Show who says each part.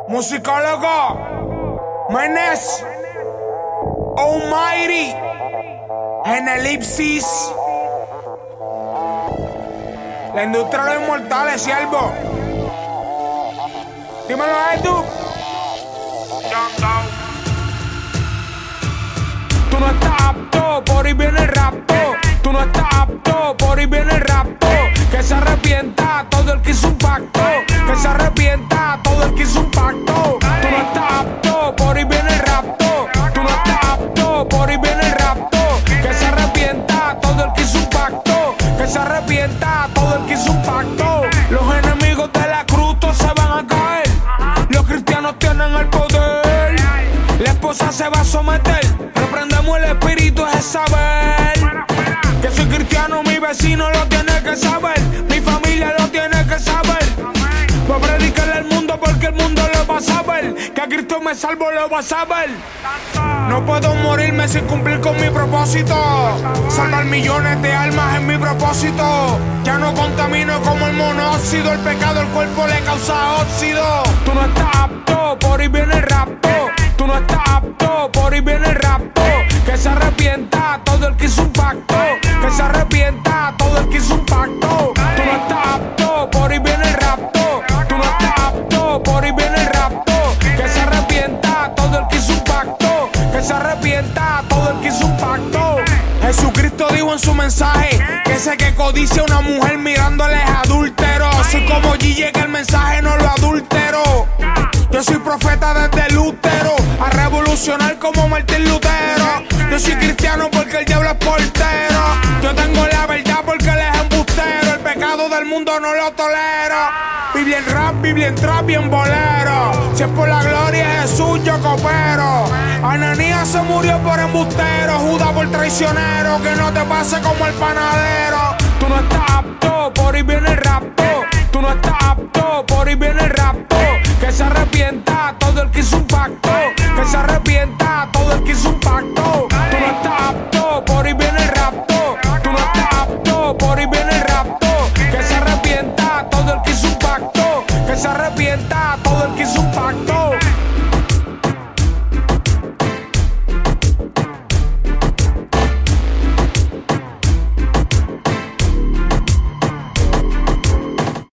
Speaker 1: Musicólogo, Menes, Almighty, en elipsis. La industria de los inmortales, siervo. Dímelo, Edu. Tú no estás apto, por ahí viene el rapto. Tú no estás apto, por ahí viene el rapto. Que se arrepienta todo el que hizo un pacto. Que se arrepienta todo el que hizo un pacto. Tú no estás apto, por ahí viene el rapto. Tú no estás apto, por ahí viene el rapto. Que se arrepienta todo el que hizo un pacto. Que se arrepienta todo el que hizo un pacto. Los enemigos de la cruz todos se van a caer. Los cristianos tienen el poder. La esposa se va a someter. Reprendemos el espíritu, es saber que soy cristiano, mi vecino lo tiene que saber. Mi familia lo tiene que saber. Voy a predicarle al mundo porque el mundo lo va a saber. Que a Cristo me salvo, lo va a saber. No puedo morirme sin cumplir con mi propósito. Salvar millones de almas es mi propósito. Ya no contamino como el monóxido. El pecado al cuerpo le causa óxido. Tú no estás apto, por ahí viene el rapto. Tú no estás apto, por ahí viene el rapto. Que se arrepienta todo el que hizo un pacto. Que se arrepienta todo el que hizo un pacto. Tú no estás apto, por ahí viene el rapto. Tú no estás apto, por ahí viene el rapto. Que se arrepienta todo el que hizo un pacto. Que se arrepienta todo el que hizo un pacto. Jesucristo dijo en su mensaje que ese que codicia a una mujer mirándole es adúltero. Soy como Gille, que el mensaje no lo adúltero. Yo soy profeta desde el útero, a revolucionar como Martín Lutero. Yo soy cristiano porque el diablo es portero. Yo tengo la verdad porque él es embustero. El pecado del mundo no lo tolero. Biblia en rap, Biblia en trap, bien bolero. Si es por la gloria de Jesús, yo coopero. Ananías se murió por embustero. Judas por traicionero. Que no te pase como el panadero. Tú no estás apto, por ahí viene el rapto. Tú no estás apto, por ahí viene el rapto. Que se arrepienta todo el que hizo un pacto. Que se arrepienta todo el que hizo un pacto. Tú no estás apto, por ahí viene el rapto. Tú no estás apto, por ahí viene el rapto. Que se arrepienta todo el que hizo un pacto. Que se arrepienta todo el que hizo un pacto.